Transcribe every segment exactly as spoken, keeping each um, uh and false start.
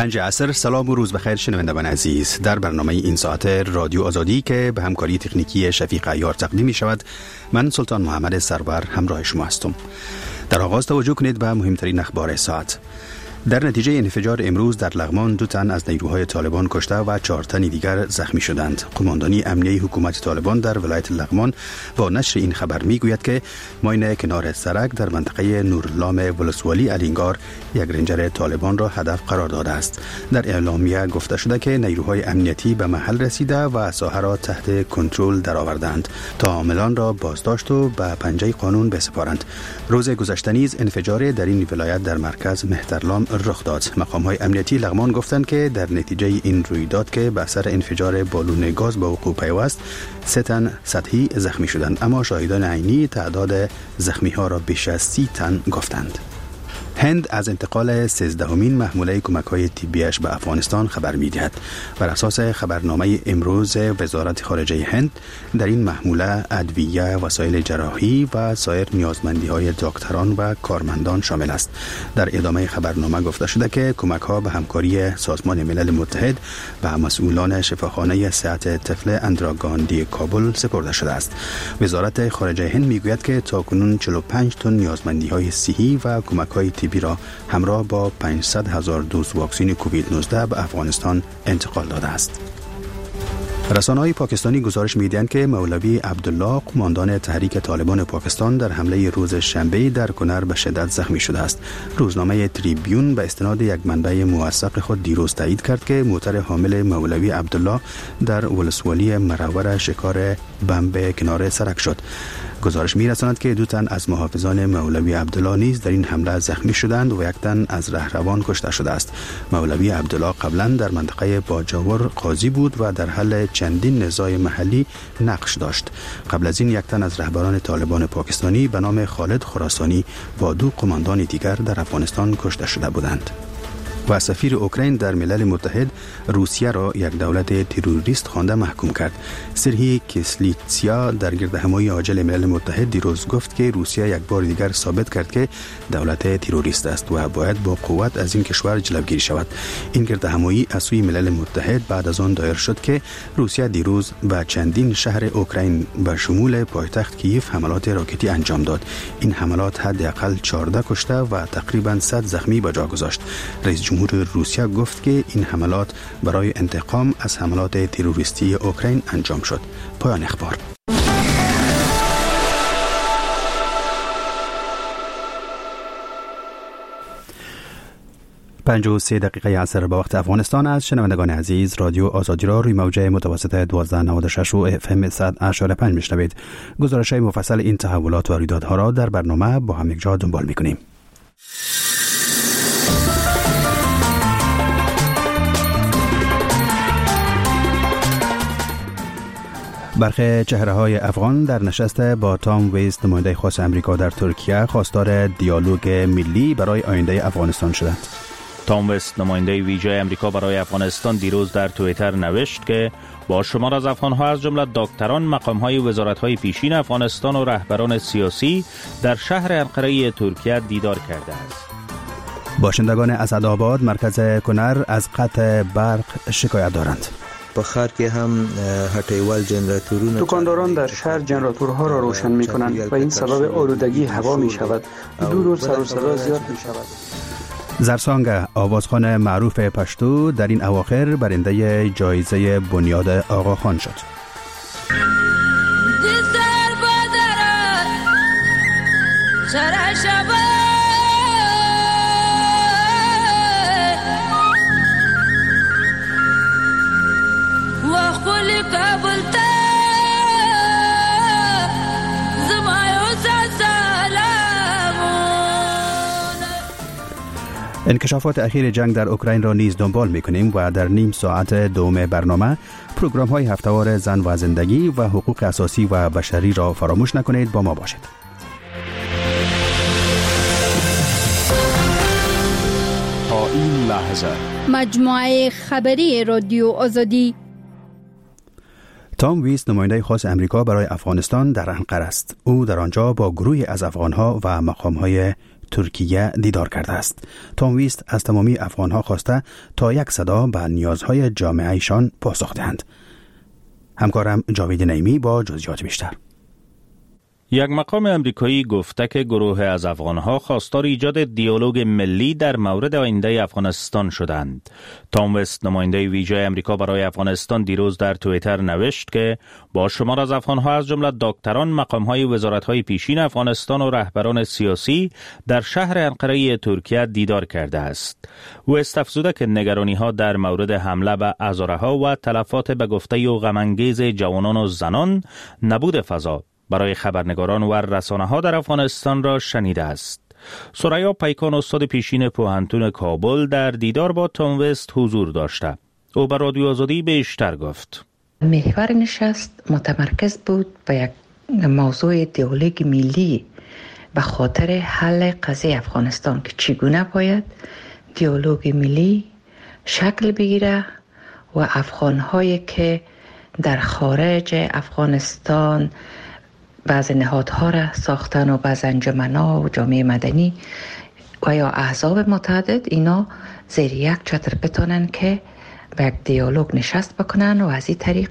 پنج عصر. سلام و روز بخیر شنوندگان عزیز. در برنامه این ساعت رادیو آزادی که به همکاری تکنیکی شفیق عیار تقدیم می شود، من سلطان محمد سرور همراه شما هستم. در آغاز توجه کنید به مهمترین اخبار ساعت. در نتیجه انفجار امروز در لغمان دو تن از نیروهای طالبان کشته و چهار تن دیگر زخمی شدند. قماندانی امنیه حکومت طالبان در ولایت لغمان با نشر این خبر میگوید که ماین کنار سرک در منطقه نورلام ولسوالی الینگار یک رنجر طالبان را هدف قرار داده است. در اعلامیه گفته شده که نیروهای امنیتی به محل رسیده و ساحه را تحت کنترل درآوردند تا عاملان را بازداشت و به پنجه قانون بسپارند. روز گذشته نیز انفجار در این ولایت در مرکز مهترلام رخ داد. مقام‌های امنیتی لغمان گفتند که در نتیجه این رویداد که به اثر انفجار بالون گاز به وقوع پیوست، سه تن سطحی زخمی شدند، اما شاهدان عینی تعداد زخمی‌ها را بیش از سی تن گفتند. هند از انتقال سیزدهمین محموله کمک‌های طبیش به افغانستان خبر می‌دهد. بر اساس خبرنامه امروز وزارت خارجه هند، در این محموله ادویه، وسایل جراحی و سایر نیازمندی‌های دکتران و کارمندان شامل است. در ادامه خبرنامه گفته شده که کمک‌ها به همکاری سازمان ملل متحد و مسئولان شفاخانه صحت طفل اندرا گاندی کابل سپرده شده است. وزارت خارجه هند می‌گوید که تاکنون چهل و پنج تن نیازمندی‌های صحی و کمک‌های طبی را همراه با پانصد هزار دوز واکسن کووید نوزده به افغانستان انتقال داده است. رسانه‌های پاکستانی گزارش می‌دهند که مولوی عبدالله، قماندان تحریک طالبان پاکستان، در حمله روز شنبه در کنر به شدت زخمی شده است. روزنامه تریبیون به استناد یک منبع موثق خود دیروز تایید کرد که موتر حامل مولوی عبدالله در ولسوالی مرور شکار بمب کنار سرک شد. گزارش می‌رساند که دو تن از محافظان مولوی عبدالله نیز در این حمله زخمی شدند و یک تن از رهروان کشته شده است. مولوی عبدالله قبلا در منطقه باجاور قاضی بود و در حل چندین نزاع محلی نقش داشت. قبل از این یک تن از رهبران طالبان پاکستانی به نام خالد خراسانی با دو قماندان دیگر در افغانستان کشته شده بودند. و سفیر اوکراین در ملل متحد روسیه را یک دولت تروریست خوانده محکوم کرد. سرهی کسلیتسیا در گردهمایی عاجل ملل متحد دیروز گفت که روسیه یک بار دیگر ثابت کرد که دولت تروریست است و باید با قوت از این کشور جلوگیری شود. این گردهمایی از سوی ملل متحد بعد از آن دایر شد که روسیه دیروز به چندین شهر اوکراین به شمول پایتخت کیف حملات راکتی انجام داد. این حملات حداقل چهارده کشته و تقریباً صد زخمی به جا گذاشت. رئیس جمهور روسیه گفت که این حملات برای انتقام از حملات تروریستی اوکراین انجام شد. پایان اخبار. پنج و سه دقیقه عصر به وقت افغانستان است. شنوندگان عزیز، رادیو آزادی را روی موجه متوسط دوازده نود و شش و اف ام صد و هشتاد و پنج میشنوید. گزارش‌های مفصل این تحولات و رویدادها را در برنامه با هم یکجا دنبال می‌کنیم. برخی چهره‌های افغان در نشست با تام ویست، نماینده خاص امریکا در ترکیه، خواستار دیالوگ ملی برای آینده افغانستان شدند. تام ویست، نماینده ویژه امریکا برای افغانستان، دیروز در توییتر نوشت که با شمار از افغان‌ها از جمله دکتران، مقام‌های وزارت‌های پیشین افغانستان و رهبران سیاسی در شهر انقره ترکیه دیدار کرده است. باشندگان اسدآباد، مرکز کنر، از قطع برق شکایت دارند. په ښار کې هم هټیوال جنراتورونه، دکانداران در شهر جنراتورها را روشن می کنند و این سبب آلودگی هوا می شود. دود و سر و صدا زیاد می شود. زرسانگ، آوازخوان معروف پشتو، در این اواخر برنده جایزه بنیاد آقاخان شد. انکشافات اخیر جنگ در اوکراین را نیز دنبال می‌کنیم و در نیم ساعت دوم برنامه پروگرام‌های هفته‌وار زن و زندگی و حقوق اساسی و بشری را فراموش نکنید. با ما باشید. تا این لحظه مجموعه خبری رادیو آزادی. تام ویست، نماینده خاص امریکا برای افغانستان، در انقره است. او در آنجا با گروهی از افغان‌ها و مقام‌های ترکیه دیدار کرده است. تام ویست از تمامی افغانها خواسته تا یک صدا به نیازهای جامعهشان پاسخ دهند. همکارم جاوید نعیمی با جزئیات بیشتر. یک مقام امریکایی گفته که گروه از افغانها خواستار ایجاد دیالوگ ملی در مورد آینده افغانستان شدند. تام ویست، نماینده ویژه امریکا برای افغانستان، دیروز در توییتر نوشت که با شمار از افغانها از جمله دکتران مقامهای وزارتهای پیشین افغانستان و رهبران سیاسی در شهر انقره ترکیه دیدار کرده است. ویست افزوده که نگرانی‌ها در مورد حمله به عذارها و تلفات به گفته و غم‌انگیز جوانان و زنان، نبود فضا برای خبرنگاران و رسانه‌ها در افغانستان را شنیده است. سریا پیکان، استاد پیشین پوهنتون کابل، در دیدار با تام ویست حضور داشته. او به رادیو آزادی بیشتر گفت. محور نشست متمرکز بود به یک موضوع دیالوگ ملی به خاطر حل قضیه افغانستان که چگونه باید دیالوگ ملی شکل بگیره و افغان‌هایی که در خارج افغانستان بعض نهادها را ساختن و بعض انجمن‌ها و جامعه مدنی و یا احزاب متعدد، اینا زیر یک چتر بتونن که به یک دیالوگ نشست بکنن و از این طریق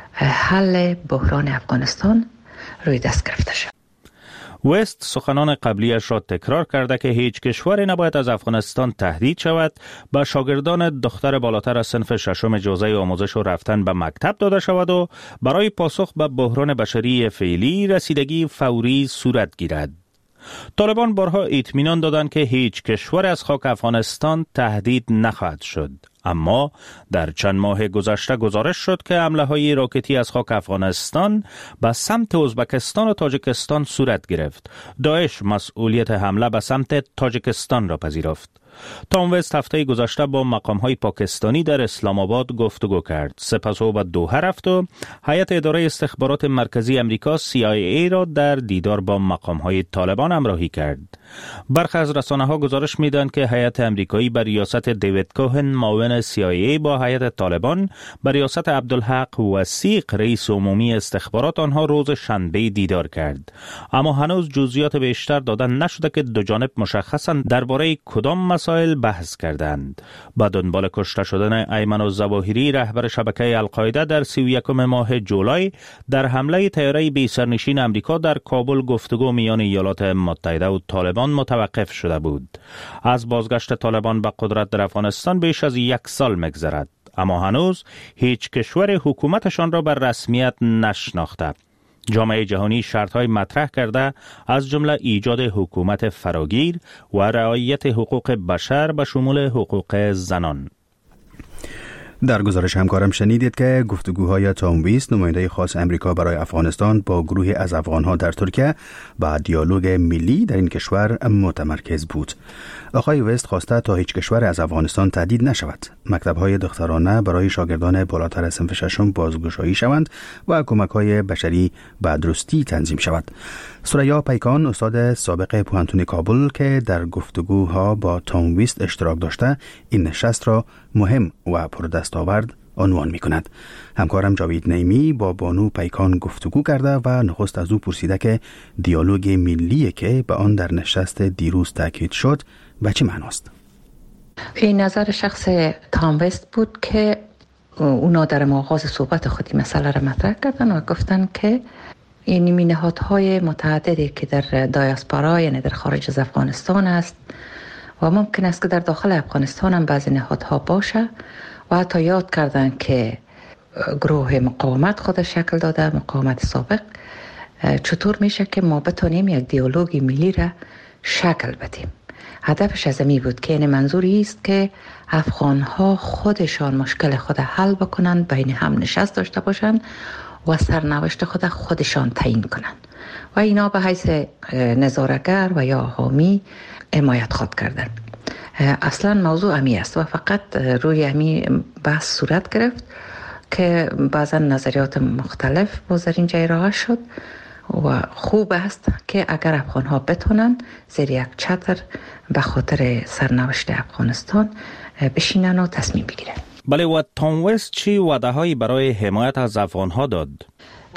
حل بحران افغانستان روی دست گرفته شد. ویست سخنان قبلیش را تکرار کرده که هیچ کشوری نباید از افغانستان تهدید شود به شاگردان دختر بالاتر از صنف ششم اجازه آموزش و رفتن به مکتب داده شود و برای پاسخ به بحران بشری فعلی رسیدگی فوری صورت گیرد. طالبان بارها اطمینان دادند که هیچ کشور از خاک افغانستان تهدید نخواهد شد، اما در چند ماه گذشته گزارش شد که حمله های راکتی از خاک افغانستان به سمت ازبکستان و تاجیکستان صورت گرفت. داعش مسئولیت حمله به سمت تاجیکستان را پذیرفت. تام ویست هفته گذشته با مقام‌های پاکستانی در اسلام آباد گفتگو کرد. سپس او به دوحه رفت و هیئت اداره استخبارات مرکزی امریکا سی آی ای را در دیدار با مقام‌های طالبان همراهی کرد. برخی از رسانه‌ها گزارش می‌دهند که هیئت امریکایی بر ریاست دیوید کوهن، معاون سی آی ای، با هیئت طالبان بر ریاست عبدالحق وثیق، رئیس عمومی استخبارات، آنها روز شنبه دیدار کرد. اما هنوز جزئیات بیشتر داده نشده که دو جانب مشخصاً درباره کدام مسائل بحث کردند. با دنبال کشته شدن ایمن الظواهری، رهبر شبکه القاعده، در سی و یکم ماه جولای در حمله طیاره بی سرنشین امریکا در کابل، گفتگو میان ایالات متحده و طالبان متوقف شده بود. از بازگشت طالبان به قدرت در افغانستان بیش از یک سال می‌گذرد، اما هنوز هیچ کشور حکومتشان را به رسمیت نشناخته. جامعه جهانی شرط‌های مطرح کرده، از جمله ایجاد حکومت فراگیر و رعایت حقوق بشر به شمول حقوق زنان. در گزارش همکارم شنیدید که گفتگوهای تام ویست، نماینده خاص امریکا برای افغانستان، با گروهی از افغانها در ترکیه با دیالوگ ملی در این کشور متمرکز بود. آقای ویست خواسته تا هیچ کشور از افغانستان تهدید نشود، مکتب‌های دخترانه برای شاگردان بالاتر از صنف ششم بازگشایی شوند و کمک‌های بشری به درستی تنظیم شود. سریا پیکان، استاد سابق پوهنتون کابل که در گفتگوها با تام ویست اشتراک داشته، این نشست را مهم و پردستاورد عنوان می کند. همکارم جاوید نعیمی با بانو پیکان گفتگو کرده و نخست از او پرسیده که دیالوگ ملی که به آن در نشست دیروز تاکید شد به چه معناست؟ این نظر شخص تام ویست بود که اونا در آغاز صحبت خودی مسئله را مطرح کردن و گفتن که این نهادهای متعددی که در دایاسپورا، یعنی در خارج از افغانستان است و ممکن است که در داخل افغانستان هم بعضی نهادها باشه، و حتی یاد کردن که گروه مقاومت خود شکل داده، مقاومت سابق، چطور میشه که ما بتونیم یک دیالوگ ملی را شکل بدیم. هدفش از این بود که این منظوری است که افغانها خودشان مشکل خود حل بکنن، بین هم نشست داشته باشن و سرنوشت خود خودشان تعیین کنن و اینا به حیث نظاره‌گر و یا حامی حمایت خود کردن. اصلا موضوع امی است و فقط روی امی بحث صورت گرفت که بعضا نظریات مختلف باز در اینجا ارائه شد و خوب است که اگر افغانها بتونن زیر یک چتر به خاطر سرنوشت افغانستان بشینن و تصمیم بگیرن. بله، و تام ویست چی وعده هایی برای حمایت از افغانها داد؟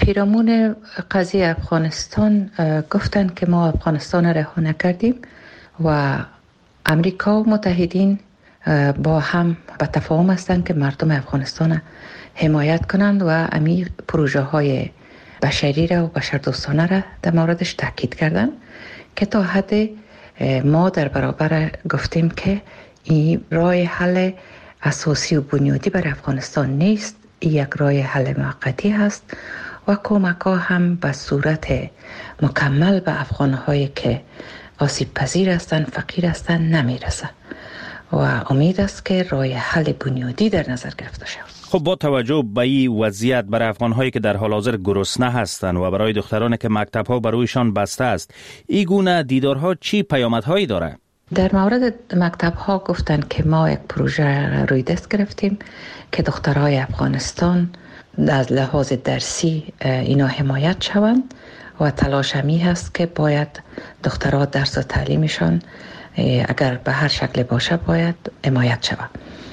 پیرامون قضیه افغانستان گفتن که ما افغانستان رها نکردیم و امریکا و متحدین با هم به تفاهم هستند که مردم افغانستان حمایت کنند و امی پروژه های بشری را و بشردوستانه را در موردش تاکید کردند که تا حد ما در برابر گفتیم که این راه حل اساسی و بنیادی بر افغانستان نیست، یک راه حل موقتی هست و کمک ها هم به صورت مکمل به افغان هایی که آسیب پذیر هستند، فقیر هستند نمیرسه و امید است که راه حل بنیادی در نظر گرفته شود. خب با توجه به این وضعیت برای افغان‌هایی که در حال حاضر گرسنه هستند و برای دخترانی که مکتب‌ها برویشان بسته است، این گونه دیدارها چی پیامدهایی داره؟ در مورد مکتب‌ها گفتند که ما یک پروژه روی دست گرفتیم که دخترهای افغانستان از لحاظ درسی اینا حمایت شوند و تلاش همی هست که باید دخترها درس و تعلیمشان اگر به هر شکل باشه باید حمایت شود.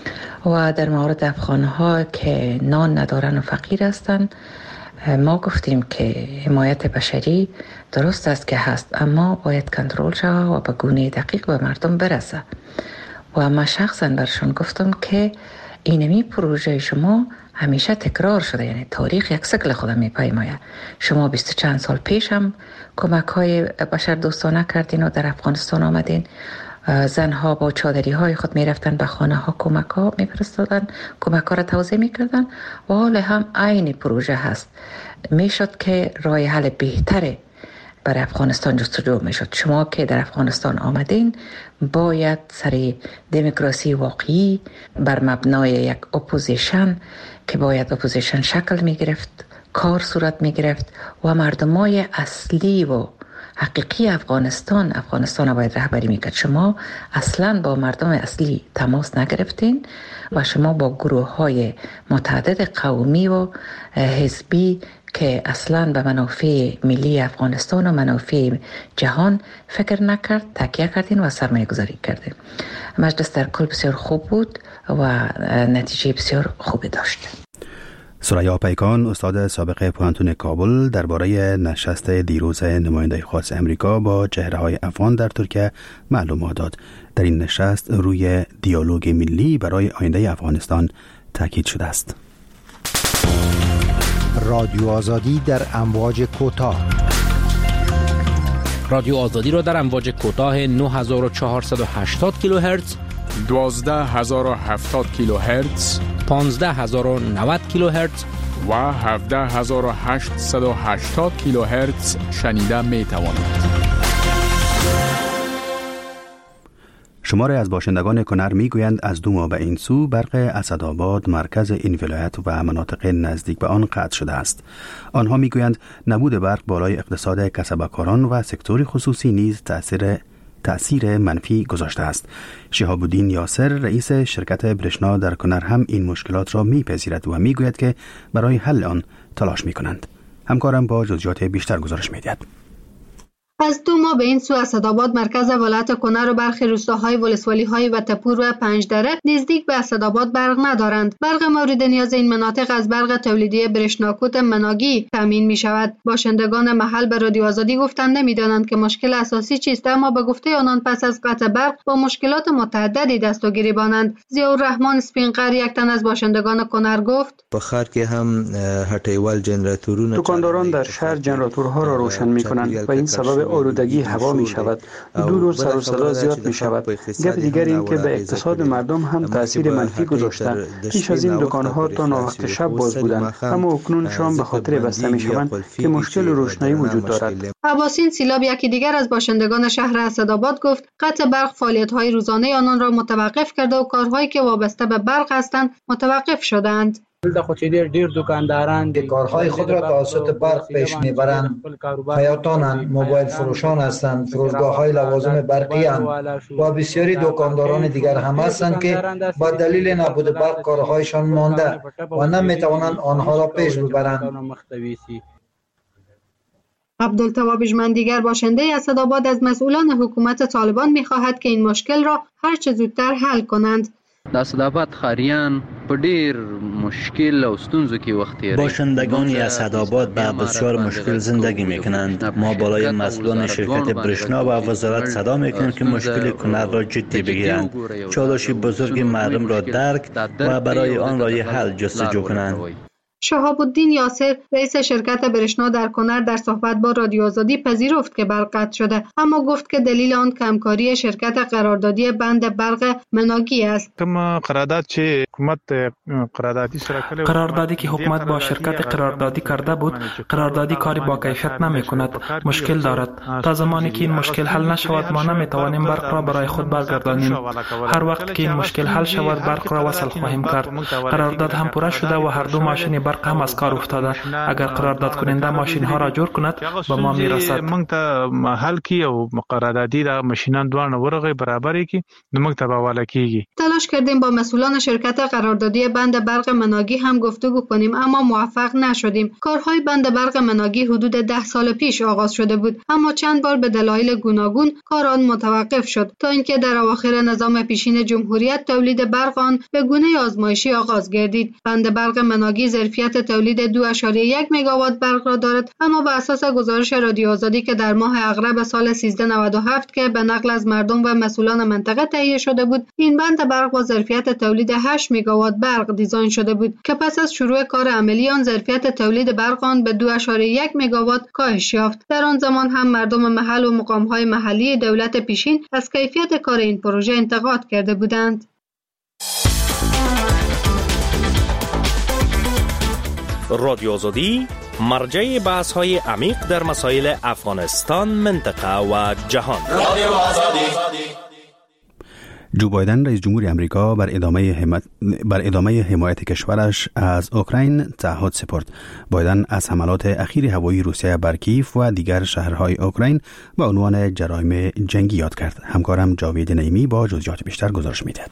و در مورد افغانها که نان ندارن و فقیر هستند ما گفتیم که حمایت بشری درست است که هست، اما باید کنترل شود و به گونه دقیق به مردم برسه. و ما شخصا برشون گفتم که اینمی پروژه شما همیشه تکرار شده، یعنی تاریخ یک سکل خود میپیماید. شما بیست چند سال پیش هم کمک های بشر دوستانه کردین و در افغانستان آمدین، زنها با چادری های خود می رفتن به خانه ها کمک ها می فرستادن، کمک ها را توزیع می کردن و حالا هم عین پروژه هست. می شد که راه حل بهتره برای افغانستان جستجو می شد. شما که در افغانستان آمدین باید سر دموکراسی واقعی بر مبنای یک اپوزیشن که باید اپوزیشن شکل می گرفت، کار صورت می گرفت و مردمای اصلی و حقیقی افغانستان افغانستان باید رهبری میکرد. شما اصلا با مردم اصلی تماس نگرفتین و شما با گروه های متعدد قومی و حزبی که اصلا به منافع ملی افغانستان و منافع جهان فکر نکرد تکیه کردین و سرمایه گذاری کردین. مجلس در کل بسیار خوب بود و نتیجه بسیار خوبی داشت. ثریا پیکان، استاد سابق پوهنتون کابل، درباره نشست دیروز نماینده خاص امریکا با چهره‌های افغان در ترکیه معلومات داد. در این نشست روی دیالوگ ملی برای آینده افغانستان تاکید شده است. رادیو آزادی در امواج کوتاه. رادیو آزادی را در امواج کوتاه نه هزار و چهارصد و هشتاد کیلوهرتز، دوازده هزار و هفتاد کیلوهرتز، پانزده هزار و نود کیلوهرتز و هفده هزار و هشتصد و هشتاد کیلوهرتز شنیده می توانید. شماری از باشندگان کنر می گویند از دو ماه به این سو برق اسدآباد مرکز این ولایت و مناطق نزدیک به آن قطع شده است. آنها می گویند نبود برق بالای اقتصاد کسبکاران و سکتور خصوصی نیز تأثیر تأثیر منفی گذاشته است. شهاب الدین یاسر رئیس شرکت برشنا در کنر هم این مشکلات را میپذیرد و میگوید که برای حل آن تلاش میکنند. همکارم با جزئیات بیشتر گزارش میدهد. از دو ماه به این سو اسدآباد مرکز ولایت کنر و برخی روستاهای ولسوالی‌های وطه‌پور و پنجدره نزدیک به اسدآباد برق ندارند. برق مورد نیاز این مناطق از برق تولیدی برشناکوت مناگی تامین می شود. باشندگان محل به رادیو آزادی گفتند نمی‌دانند که مشکل اساسی چیست، اما به گفته آنان پس از قطع برق با مشکلات متعددی دست و گریبانند. ضیاءالرحمن سپینقر یک تن از باشندگان کنر گفت: په ښار کې هم هټیوال جنراتورونه دکانداران در شهر جنراتورها را روشن می‌کنند و این سبب آلودگی هوا می شود. دو روز سر و صدا زیاد می شود. گپ دیگر این که به اقتصاد مردم هم تاثیر منفی گذاشته. پیش از این دکان‌ها تا ناوقت شب باز بودند، اما اکنون شام به خاطر بسته می شوند که مشکل روشنایی وجود دارد. عباسین سیلاب یکی دیگر از باشندگان شهر اسدآباد گفت قطع برق فعالیت‌های روزانه آنان را متوقف کرده و کارهایی که وابسته به برق هستند متوقف شدند. دلته خو چې ډیر دکانداران دي کارهای خود را توسط برق پیش میبرند. خیاطانند، موبایل فروشان هستند، فروشگاه‌های لوازم برقی اند و بسیاری دکانداران دیگر هم هستند که با دلیل نبود برق کارهایشان مانده و نمیتوانند آنها را پیش ببرند. عبدالتواب ژمن دیگر باشنده اسدآباد از مسئولان حکومت طالبان می‌خواهد که این مشکل را هر چه زودتر حل کنند. د اسداباد خاریان په ډیر مشکل او ستونزو کې وخت تیری. باشندگان اسداباد به بسیار مشکل زندگی میکنند. ما بالای مسئولان شرکت برشنا و وزارت صدا میکنیم که مشکل کنر را جدی بگیرند، چالش بزرگ مردم را درک و برای آن راه حل جستجو کنند. شهاب الدین یاسر رئیس شرکت برشنا در کنر در صحبت با رادیو آزادی پذیرفت که برق قطع شده، اما گفت که دلیل آن کمکاری شرکت قراردادی بند برق مناگی است. قرارداد چه حکومت قراردادی سره کړی قراردادی که حکومت با شرکت قراردادی کرده بود، قراردادی کاری با کیفیت نمی کند، مشکل دارد. تا زمانی که این مشکل حل نشود ما نمی توانیم برق را برای خود برگردانیم. هر وقت که این مشکل حل شود برق را وصل خواهیم کرد. قرارداد هم پوره شده و هر دو ماشین برق هم از کار افتاده. اگر قرارداد کننده ماشین ها را جور کند به ما میرسد. موږ ته حل کی او قراردادی د ماشینان دوانه ورغه برابر کی نو موږ ته حواله کیږي. تلاش کردیم با مسئولان شرکت قراردادی بند برق مناگی هم گفتگو کنیم اما موفق نشدیم. کارهای بند برق مناگی حدود ده سال پیش آغاز شده بود، اما چند بار به دلایل گوناگون کار آن متوقف شد تا اینکه در اواخر نظام پیشین جمهوریت تولید برق آن به گونه آزمایشی آغاز گردید. بند برق مناگی ظرفیت تولید دو ممیز یک مگاوات برق را دارد، اما بر اساس گزارش رادیو آزادی که در ماه اغرب سال سیزده نود و هفت که به نقل از مردم و مسئولان منطقه تهیه شده بود، این بند برق با ظرفیت تولید هشت مگاوات برق دیزاین شده بود که پس از شروع کار عملی آن ظرفیت تولید برق آن به دو ممیز یک مگاوات کاهش یافت. در آن زمان هم مردم محل و مقام‌های محلی دولت پیشین از کیفیت کار این پروژه انتقاد کرده بودند. رادیو آزادی مرجع بحث های عمیق در مسائل افغانستان، منطقه و جهان. رادیو آزادی. جو بایدن رئیس جمهور امریکا بر ادامه حمایت بر ادامه حمایت کشورش از اوکراین تعهد سپرد. بایدن از حملات اخیر هوایی روسیه بر کیف و دیگر شهرهای اوکراین با عنوان جرایم جنگی یاد کرد. همکارم جاوید نعیمی با جزئیات بیشتر گزارش می‌دهد.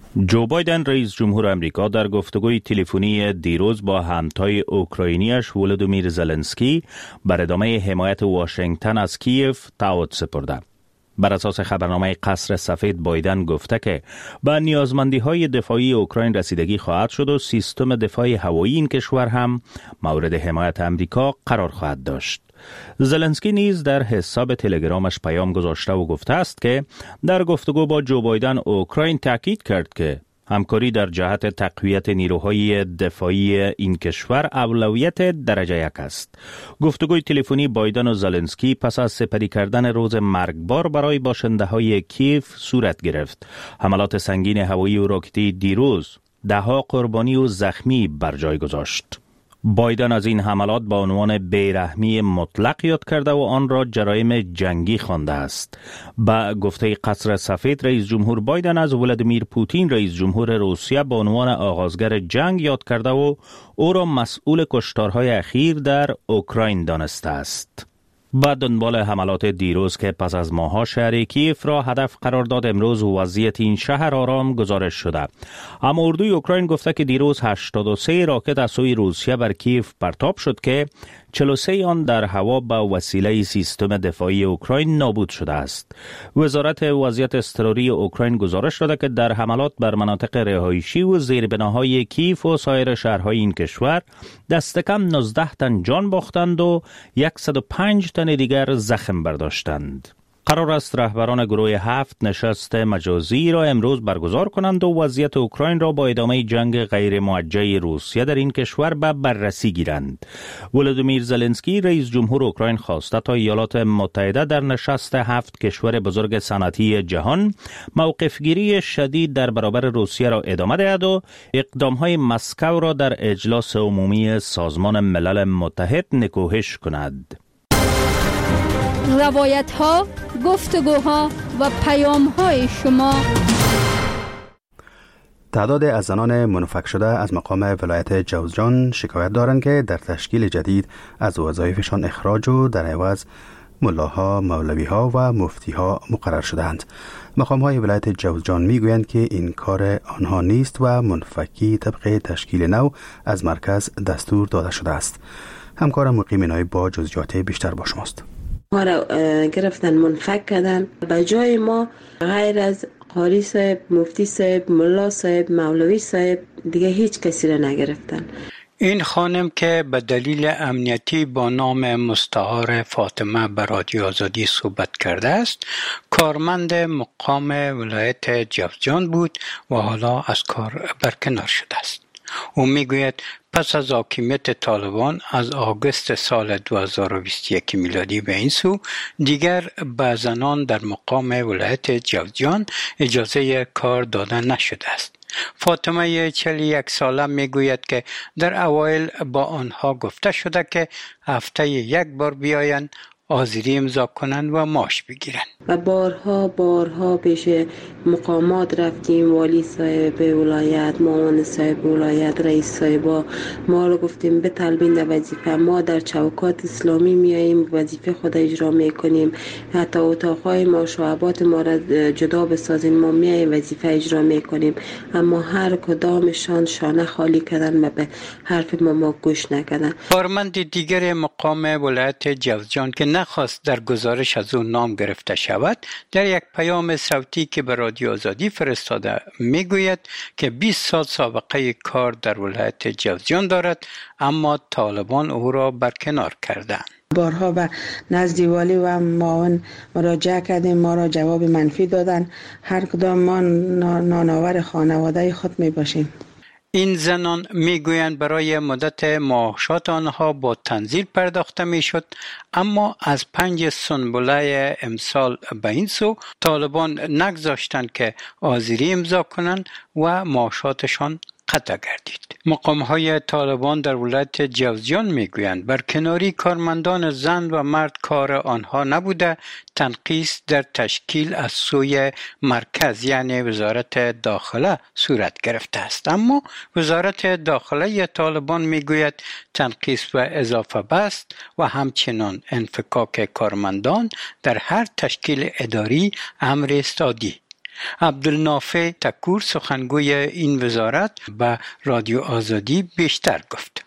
جو بایدن رئیس جمهور امریکا در گفتگوی تلفنی دیروز با همتای اوکراینیش ولودیمیر زلنسکی بر ادامه حمایت واشنگتن از کیف تعهد سپرده. بر اساس خبرنامه قصر سفید بایدن گفته که به نیازمندی‌های دفاعی اوکراین رسیدگی خواهد شد و سیستم دفاعی هوایی این کشور هم مورد حمایت امریکا قرار خواهد داشت. زلنسکی نیز در حساب تلگرامش پیام گذاشته و گفته است که در گفتگو با جو بایدن اوکراین تاکید کرد که همکاری در جهت تقویت نیروهای دفاعی این کشور اولویت درجه یک است. گفتگوی تلفنی بایدن و زلنسکی پس از سپری کردن روز مرگبار برای باشنده‌های کیف صورت گرفت. حملات سنگین هوایی و راکتی دیروز ده‌ها قربانی و زخمی بر جای گذاشت. بایدن از این حملات با عنوان بیرحمی مطلق یاد کرده و آن را جرایم جنگی خوانده است. با گفته قصر سفید رئیس جمهور بایدن از ولادیمیر پوتین رئیس جمهور روسیه با عنوان آغازگر جنگ یاد کرده و او را مسئول کشتارهای اخیر در اوکراین دانسته است. بعد دنبال حملات دیروز که پس از ماها شهر کیف را هدف قرار داد، امروز وضعیت این شهر آرام گزارش شده. اما اردوی اوکراین گفته که دیروز هشتاد و سه راکت از سوی روسیه بر کیف پرتاب شد که چهل و سه آن در هوا به وسیله سیستم دفاعی اوکراین نابود شده است. وزارت وضعیت اضطراری اوکراین گزارش داده که در حملات بر مناطق رهایشی و زیربناهای کیف و سایر شهرهای این کشور دست کم نوزده تن جان باختند و صد و پنج تن دیگر زخم برداشتند. قرار است رهبران گروه هفت نشست مجازی را امروز برگزار کنند و وضعیت اوکراین را با ادامه جنگ غیر موجه روسیه در این کشور به بررسی گیرند. ولودیمیر زلنسکی رئیس جمهور اوکراین خواسته تا ایالات متحده در نشست هفت کشور بزرگ صنعتی جهان موقفگیری شدید در برابر روسیه را ادامه دهد و اقدامهای مسکو را در اجلاس عمومی سازمان ملل متحد نکوهش کند. روایت ها، گفتگوها و پیام های شما. تعداد از زنان منفک شده از مقام ولایت جوزجان شکایت دارند که در تشکیل جدید از وظایفشان اخراج و در عوض ملاها، مولویها و مفتیها مقرر شدند. مقام های ولایت جوزجان می گویند که این کار آنها نیست و منفکی طبق تشکیل نو از مرکز دستور داده شده است. همکارم مقیم نایب با جزئیات بیشتر با شماست. ما را گرفتن منفک کردن، به جای ما غیر از قاری صاحب، مفتی صاحب، ملا صاحب، مولوی صاحب دیگه هیچ کسی را نگرفتن. این خانم که به دلیل امنیتی با نام مستعار فاطمه به رادیو آزادی صحبت کرده است، کارمند مقام ولایت جوزجان بود و حالا از کار برکنار شده است. او میگوید پس از حاکمیت طالبان از آگوست سال دو هزار و بیست و یک میلادی به این سو دیگر به زنان در مقام ولایت جوزجان اجازه کار داده نشده است. فاطمه چهل و یک ساله میگوید که در اوایل با آنها گفته شده که هفته یک بار بیایند، حاضری امضا کنند و معاش بگیرند. و بارها بارها پیش مقامات رفتیم، والی صاحب ولایت، معاون صاحب ولایت، رئیس صاحبا، ما رو گفتیم بطلبین در وظیفه. ما در چوکات اسلامی میاییم، وظیفه خود اجرا میکنیم، حتی اتاقهای ما، شعبات ما را جدا بسازیم، ما میاییم وظیفه اجرا میکنیم، اما هر کدامشان شانه خالی کردن و به حرف ما ما گوش نکردن. کارمند دیگر مقام ولایت جوزجان که نخواست در گزارش از او نام گرفته شود، در یک پیام صوتی که به رادیو آزادی فرستاده میگوید که بیست سال سابقه کار در ولایت جوزجان دارد، اما طالبان او را برکنار کردند. بارها به نزد والی و معاون مراجعه کردیم، ما را جواب منفی دادن. هر کدام ما نانآور خانواده خود می باشیم. این زنان میگویند برای مدت معاشات آنها با تنزیل پرداخته میشد، اما از پنج سنبله امسال به این سو طالبان نگذاشتند که حاضری امضا کنند و معاشاتشان قطع گردید. مقام‌های طالبان در ولایت جوزجان میگویند برکناری کارمندان زن و مرد کار آنها نبوده، تنقیص در تشکیل از سوی مرکز یعنی وزارت داخله صورت گرفته است. اما وزارت داخله طالبان میگوید تنقیص و اضافه بست و همچنان انفکاک کارمندان در هر تشکیل اداری امر است عادی. عبدالنافع تکور سخنگوی این وزارت به رادیو آزادی بیشتر گفت.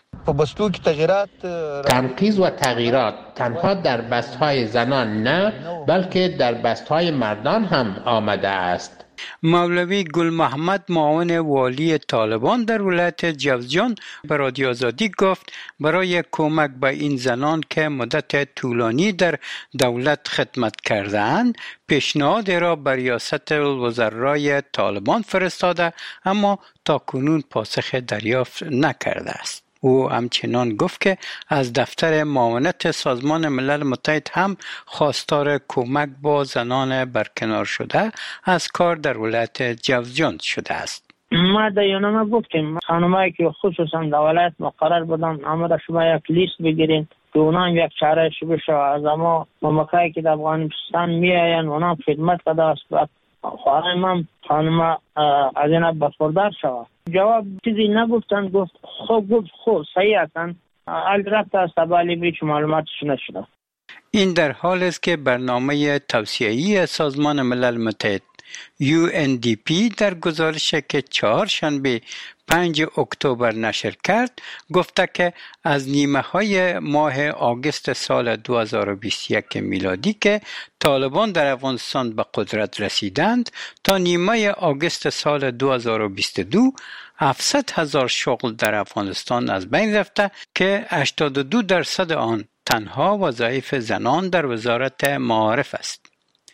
تنقیض و تغییرات تنها در بستهای زنان نه، بلکه در بستهای مردان هم آمده است. مولوی گل محمد معاون والی طالبان در ولایت جوزجان به رادیو آزادی گفت برای کمک به این زنان که مدت طولانی در دولت خدمت کرده‌اند پیشنهاد را به ریاست الوزرای طالبان فرستاده، اما تاکنون پاسخ دریافت نکرده است. او همچنان گفت که از دفتر معاونت سازمان ملل متحد هم خواستار کمک با زنان برکنار شده از کار در ولایت جوزجان شده است. ما در یونامه گفتیم خانمایی که خصوصا در ولایت مقرر بودن همه را شما یک لیست بگیرین که اونا هم یک چاره شبه شود. از اما ممکایی که در افغانستان می آین اونا خدمت کده است و خواهیم هم خانم از این بسپردار شود. جواب چیزی نگفتن، گفت خوب گفت خوب صحیح هستن، حال رفت است ولی بیچ معلوماتش نشده. این در حال است که برنامه توسعه‌ای سازمان ملل متحد یو ان دی پی در گزارشی که چهارشنبه پنج اکتبر نشر کرد گفته که از نیمه های ماه آگوست سال دو هزار و بیست و یک میلادی که طالبان در افغانستان به قدرت رسیدند تا نیمه آگوست سال دو هزار و بیست و دو هفتصد هزار شغل در افغانستان از بین رفته که هشتاد و دو درصد آن تنها وظایف زنان در وزارت معارف است.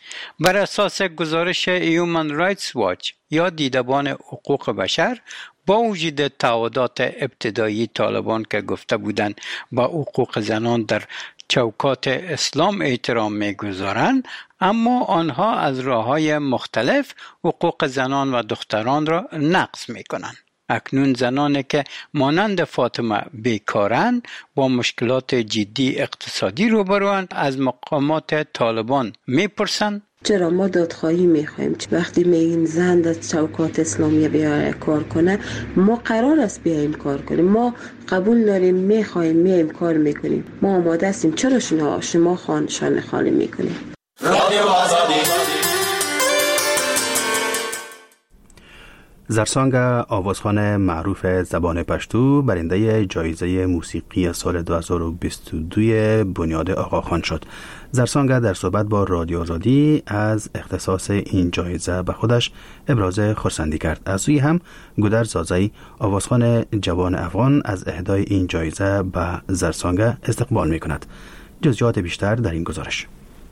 بر اساس گزارش هیومن رایتس واچ یا دیدبان حقوق بشر، با وجود تعهدات ابتدایی طالبان که گفته بودند با حقوق زنان در چوکات اسلام احترام می‌گذارند، اما آنها از راه‌های مختلف حقوق زنان و دختران را نقض می‌کنند. اکنون زنانی که مانند فاطمه بیکارند با مشکلات جدی اقتصادی روبروند از مقامات طالبان میپرسند چرا ما دادخواهی میخوایم؟ وقتی میگین زن در چوکات اسلامی بیای کار کنه، ما قرار است بیایم کار کنیم، ما قبول داریم، میخوایم، میایم کار میکنیم، ما آماده هستیم. چرا شما شما خانشان خالی میکنیم؟ رادیو آزادی. زرسانگ آوازخوان معروف زبان پشتو برنده جایزه موسیقی سال دو هزار و بیست و دو بنیاد آقاخان شد. زرسانگ در صحبت با رادیو آزادی از اختصاص این جایزه به خودش ابراز خرسندی کرد. از سوی هم گودر زازایی آوازخوان جوان افغان از اهدای این جایزه به زرسانگ استقبال می کند. جزئیات بیشتر در این گزارش.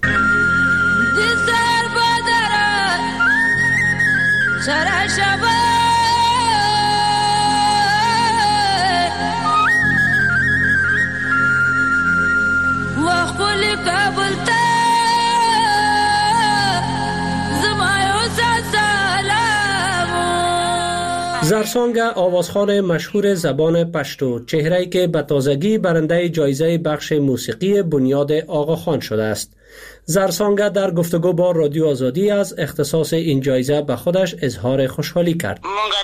زرسانگ آوازخوان مشهور زبان پشتو، چهره‌ای که به تازگی برنده جایزه بخش موسیقی بنیاد آقاخان شده است. زرسانگ در گفتگو با رادیو آزادی از اختصاص این جایزه به خودش اظهار خوشحالی کرد.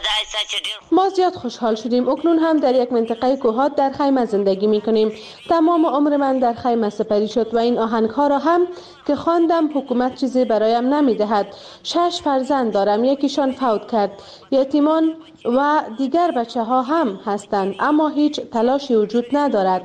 ما زیاد خوشحال شدیم. اکنون هم در یک منطقه کوهات در خیمه زندگی می کنیم. تمام عمر من در خیمه سپری شد و این آهنگ ها را هم که خواندم حکومت چیزی برایم نمی دهد. شش فرزند دارم، یکیشان فوت کرد. یتیمان و دیگر بچه ها هم هستند، اما هیچ تلاشی وجود ندارد.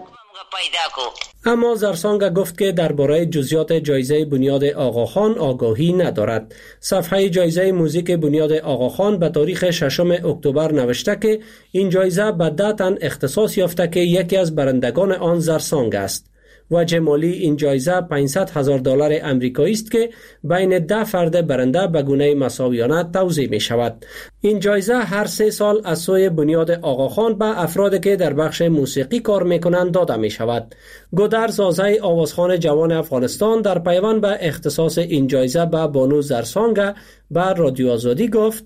اما زرسانگ گفت که درباره جزئیات جایزه بنیاد آقاخان آگاهی ندارد. صفحه جایزه موزیک بنیاد آقاخان به تاریخ ششم اکتبر نوشته که این جایزه به ده تن اختصاص یافته که یکی از برندگان آن زرسانگ است. وجه مالی این جایزه پانصد هزار دلار امریکایی است که بین ده فرد برنده به گونه مساویانه توزیع می شود. این جایزه هر سه سال از سوی بنیاد آقاخان به افرادی که در بخش موسیقی کار می کنند داده می شود. گودر زازای آوازخوان جوان افغانستان در پیوند به اختصاص این جایزه به بانو زرسانگ به رادیو آزادی گفت: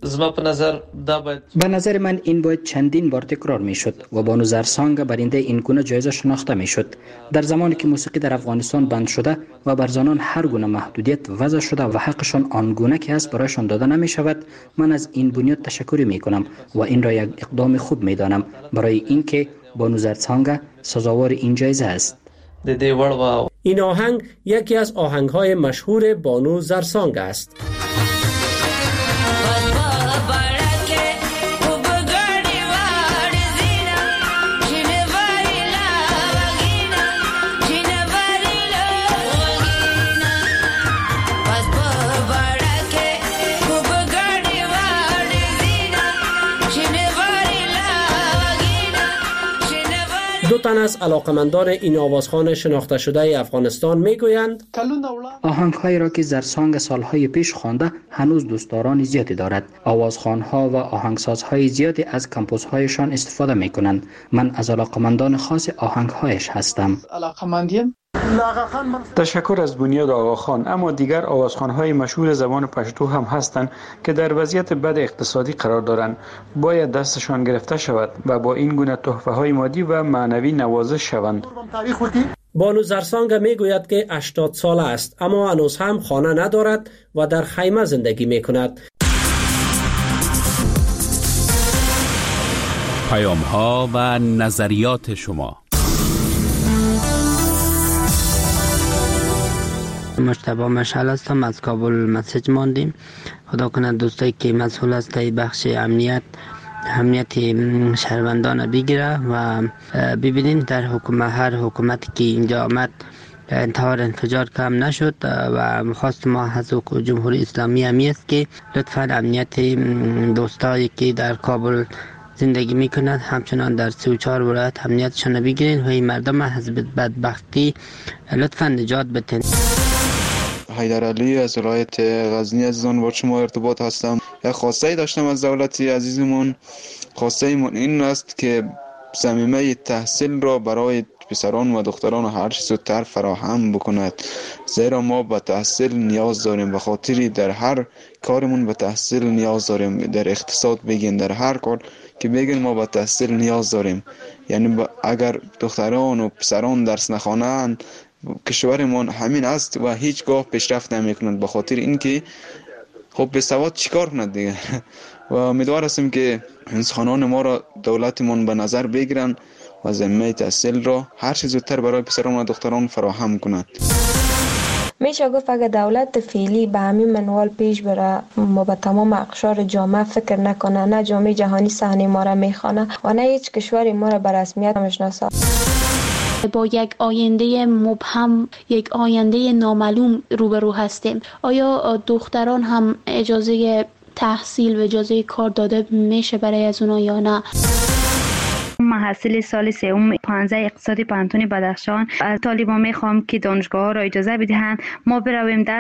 به نظر من این باید چندین بار تکرار می شد و بانو زرسانگ برنده این گونه جایزه شناخته می شد. در زمانی که موسیقی در افغانستان بند شده و بر زنان هر گونه محدودیت وضع شده و حقشان آنگونه که است برایشان داده نمی شود، من از این بنیاد تشکر می کنم و این را یک اقدام خوب می دانم برای اینکه بانو زرسانگ سزاوار این جایزه است. این آهنگ یکی از آهنگ‌های مشهور بانو زرسانگ است. دو تن از علاقمندان این آوازخوان شناخته شده افغانستان میگویند آهنگ‌هایی را که زرسانگ سالهای پیش خوانده هنوز دوستداران زیادی دارد. آوازخوان‌ها و آهنگسازهای زیادی از کمپوزهایشان استفاده می‌کنند. من از علاقمندان خاص آهنگ‌هایش هستم. علاقمندیم؟ تشکر از بنیاد آقاخان، اما دیگر آوازخوان‌های مشهور زبان پشتو هم هستند که در وضعیت بد اقتصادی قرار دارند. باید دستشان گرفته شود و با این گونه تحفه‌های مادی و معنوی نوازش شوند. بانو زرسانگ میگوید که هشتاد ساله است، اما هنوز هم خانه ندارد و در خیمه زندگی میکند. پیام‌ها و نظریات شما. مجتبی مشعل هستم، از کابل مسیج ماندیم. خدا کنه دوستایی که مسئول است در بخش امنیت امنیت شهروندان بگیره و ببینین در حکومت هر حکومتی که اینجا آمد انتحار انفجار کم نشد و خواست ما از جمهوری اسلامی همی است که لطفا امنیت دوستایی که در کابل زندگی میکنند همچنان در سی و چهار ولایت امنیتشان بگیرین و این مردم از بدبختی لطفا نجات بدین. حیدر علی از ولایت غزنی عزیزان با شما ارتباط هستم. یک خواسته داشتم از دولت عزیزمون. خواسته ایمون این است که ضمیمه تحصیل را برای پسران و دختران هر چه زودتر فراهم بکند، زیرا ما به تحصیل نیاز داریم. به خاطری در هر کارمون به تحصیل نیاز داریم. در اقتصاد بگین، در هر کار که بگین ما به تحصیل نیاز داریم. یعنی اگر دختران و پسران درس نخوانند کشورمان همین است و هیچگاه پیشرفت نمی‌کند. به خاطر اینکه خب به سواد چیکار کند دیگه. و امیدوار هستیم که انسانان ما را دولتمون به نظر بگیرن و ضمیمه تحصیل را هر چه زودتر برای پسران و دختران فراهم کند. میشه گفت اگر دولت فعلی به همین منوال پیش بره و به تمام اقشار جامعه فکر نکنه، نه جامعه جهانی صحنه ما را میخوانه و نه هیچ کشوری ما را به رسمیت میشناسه. با یک آینده مبهم، یک آینده نامعلوم روبرو هستیم. آیا دختران هم اجازه تحصیل و اجازه کار داده میشه برای از اونا یا نه؟ محصل سال سوم پانزده اقتصادی پانتون بدخشان از طالبان میخوام که دانشگاه ها را اجازه بدهند ما برویم درس